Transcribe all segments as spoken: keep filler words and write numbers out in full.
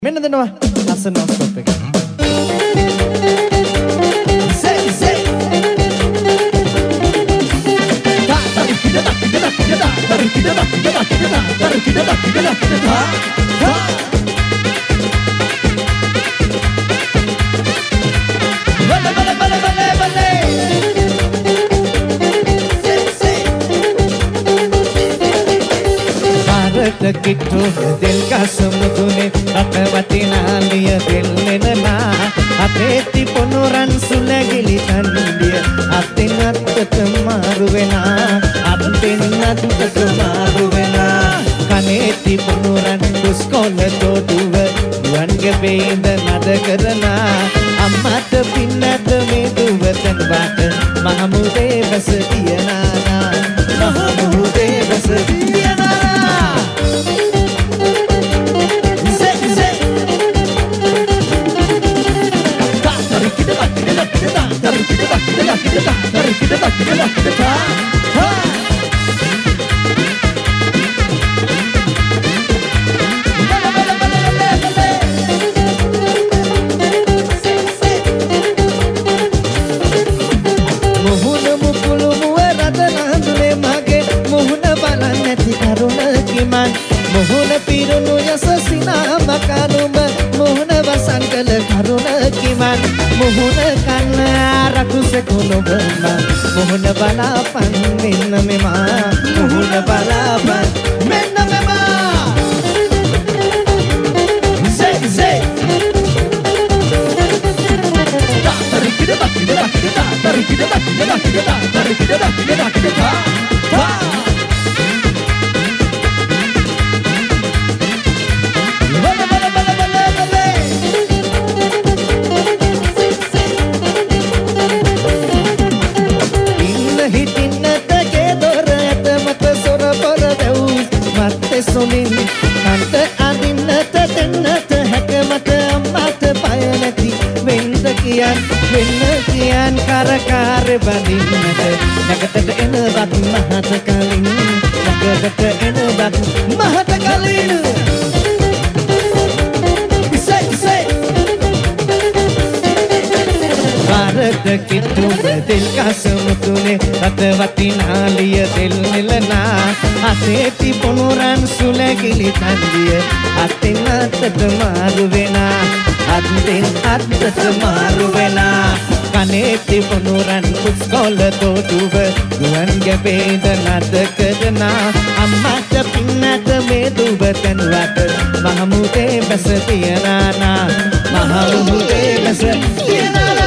මෙන්න දෙනවා ලස්සන ස්ටොප් එක. Say say. Ta ta kida ta kida ta kida ta ta kida ta kida ta kida ta ta kida ta kida ta kida ta ta. Bale bale bale bale bale. Say say. Bharat kitto dil ka samudune අතවතිනාලිය දෙල්ලෙනනා අතේති පොනුරන් සුලගිලි තන්දිය අතින් අත්තට මාරු වෙනා අතින් අත්තට මාරු වෙනා කනේති පොනුරන් දුස්කොල දොඩුව ගුවන්ගේ බේඳ නද කරනා අම්මට පින්නට මේ දුවතන් बाट මහමුදේ බස දියනානා මහමුදේ බස දියනානා. Muhun mukul muwe radana dule mage muhun balan neti karuna kiman muhun pirunu yasasina makanum muhun basankal karuna kiman muhun kanna rakuse kono bama muhun balapan menna mema muhun balapan menna mema. Say say. Ta tarikida takida takida tarikida takida takida tarikida takida takida ta ta. Bale bale bale bale bale. Inna hitinna tage dorat mat sor por deus matte sonin kanta adinnat tennat hakmat ammat payanati වෙන්න කියන් වෙන්න කියන් කරකාර බඳින්නට නැගතට එනවත් මහත කලින් නැගතට එනවත් මහත කලින්. Say say. Bharat kittu dil ka samudune අතවතිනාලිය දෙල් නෙලනා අතේති පොනුරන් සුලගිලි තන්දිය අතින් අතට මාරු වෙනා අත්ෙන් අත්තට මාරු වෙනා කනේති පොනුරන් පුස්කොල දොඩුව ගුවන්ගේ බේඳ නද කරනා අම්මට පින්නට මේ දුවතන් වට මහමුදේ බැස තියනානා මහමුදේ බැස තියනානා.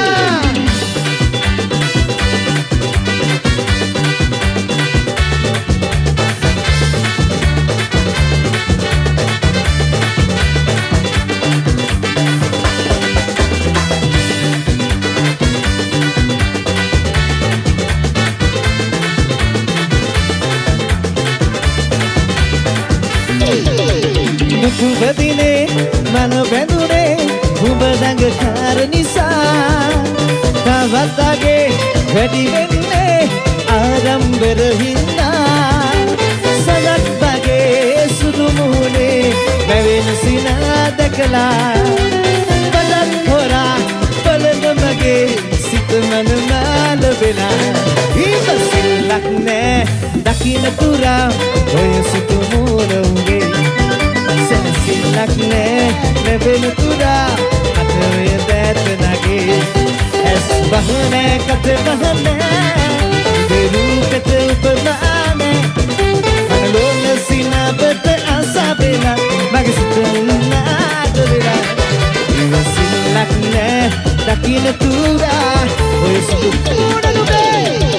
දුබදිනේ මන බැඳුනේ උඹ දඟකාර නිසා තවත්ගේ වැඩි වෙන්නේ ආරම්භර හින්දා සලක් වගේ සුදු මුහුණේ මැවෙන සිනා දැකලා බලන් හොරා බලන මගේ සිත මන මාල වෙලා ඉවසිල්ලක් නෑ දකින්න තුරා ඔය සුදු මුහුණේ සිල්ලක් නෑ ලැබෙන තුරා අතවය දැත නගේ ඇස් බහනෑ කට බහනෑ දෙරූපෙත උපමානෑ මනලෝන සිනාපත අසාබෙලා මගේ සිත නාද වෙලා ඉවසිල්ලක් නෑ දකින්න තුරා ඔය සුදු මුහුණේ.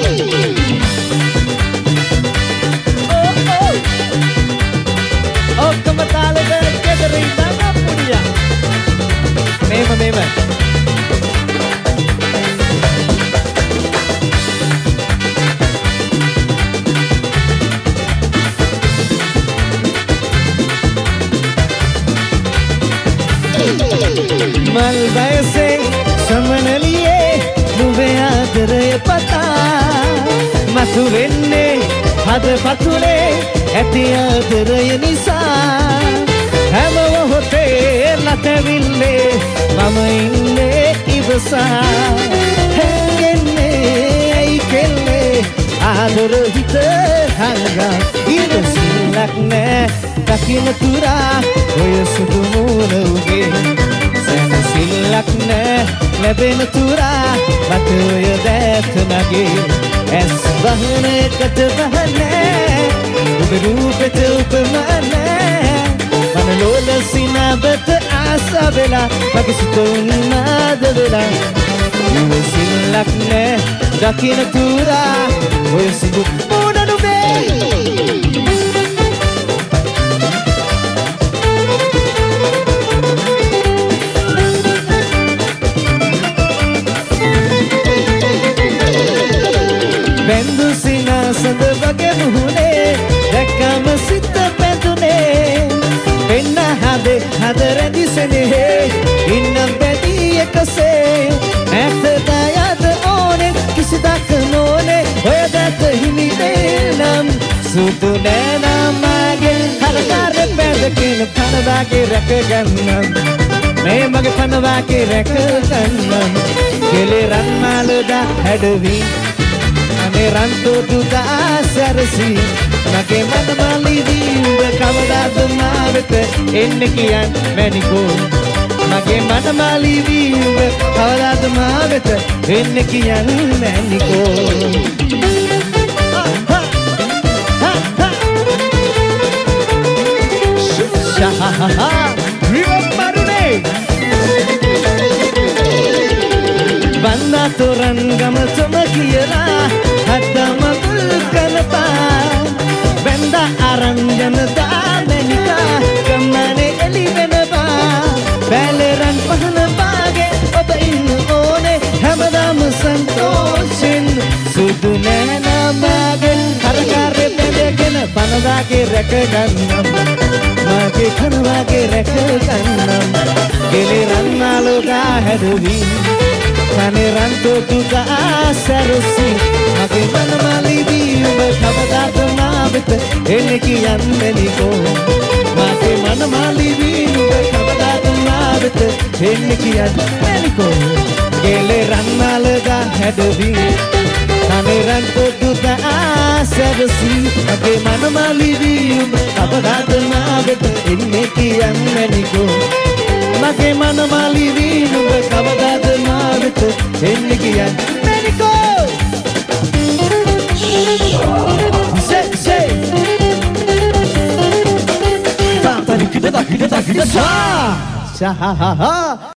ඔක්කොම තාලෙට ගෙදරින් දාන්න පුඩියා. මේම මේම. මල් වයසේ සමනලියේ නුඹේ ආදරය පතා මතු වෙන්නේ හද පතුලේ ඇති ආදරය නිසා හැම මොහොතේ නැතවිල්ලේ මම ඉන්නේ ඉවසා හැංගෙන්නේ ඇයි කෙල්ලේ ආදර හිත හංගා ඉවසිල්ලක් නෑ දකින්න තුරා ඔය සුදු මූණ උගේ සැනසෙල්ලක් නෑ ලැබෙන තුරා මට ඔය දැත නගේ ඇස් වහනකට වහනෑ ඔබ රූපෙට උපමා නෑ මන ලෝල සිනබට ආස වෙලා මගේ සිත උන්නාද වෙලා ඉවසිල්ලක් නෑ දකින්න තුරා ඔය සුදු මූණ නුඹේ බැඳු සිනාසඳ වගේ මුහුණේ දැක්කම සිත පැතුනේ වෙන්න හදේ හද රැදිසෙනේ ඉන්නම් බැදී එකසේ ඇත්තට යද ඕනේ කිසිදක් නෝනේ ඔය දැක හිමිනේ නම් සුදු නෑනම් මගේ හරකාර බැඳකින් පනවාගේ රැක ගන්නම් මේ මගේ පනවාගේ රැක ගන්නම් කෙලේ රන් මාලදා හැඩවි අනේ රන්තෝ දුදා සරසි මගේ මනමාලිදී උඹ කවදාද මා වෙත එන්නේ කියන් මැනිකෝ මගේ මනමාලිදී උඹ කවදාද මා වෙත එන්නේ කියන් මැනිකෝ ශහහහා රිවම් මරුනේ බන්දා තොරන් ගමතම කියලා හදම මුල් කනපා බන්දා අරන් යන දාමනිකා කම්මනේ එලි වෙනවා බැලරන් පහන පාගේ ඔබ ඉන්න ඕනේ හැමදාම සන්තෝෂෙන් සුදු නෑනමගෙන් හරකාරේ බැඳගෙන පනදාගේ රැක ගන්නම් මගේ කනවාගේ රැක ගන්නම් කෙලි රන්නාලෝගා හැදුවි කනේ රන්තෝ දුදා සරසි මගේ මනමාලිදී උඹ කවදාද මා වෙත එන්නේ කියන්නේ නිකෝ මගේ මනමාලිදී උඹ කවදාද මා වෙත එන්නේ කියන්නේ නිකෝ කෙලේ රන්නාලගා හැදවි කනේ රන්තෝ දුදා සරසි මගේ මනමාලිදී උඹ කවදාද මා වෙත එන්නේ කියන්නේ නිකෝ මගේ මනමාලිදී උඹ කවදාද මා වෙත එන්නේ කියන්නේ නිකෝ say say Papa ni kita tak kita tak kita sah sah ha ha ha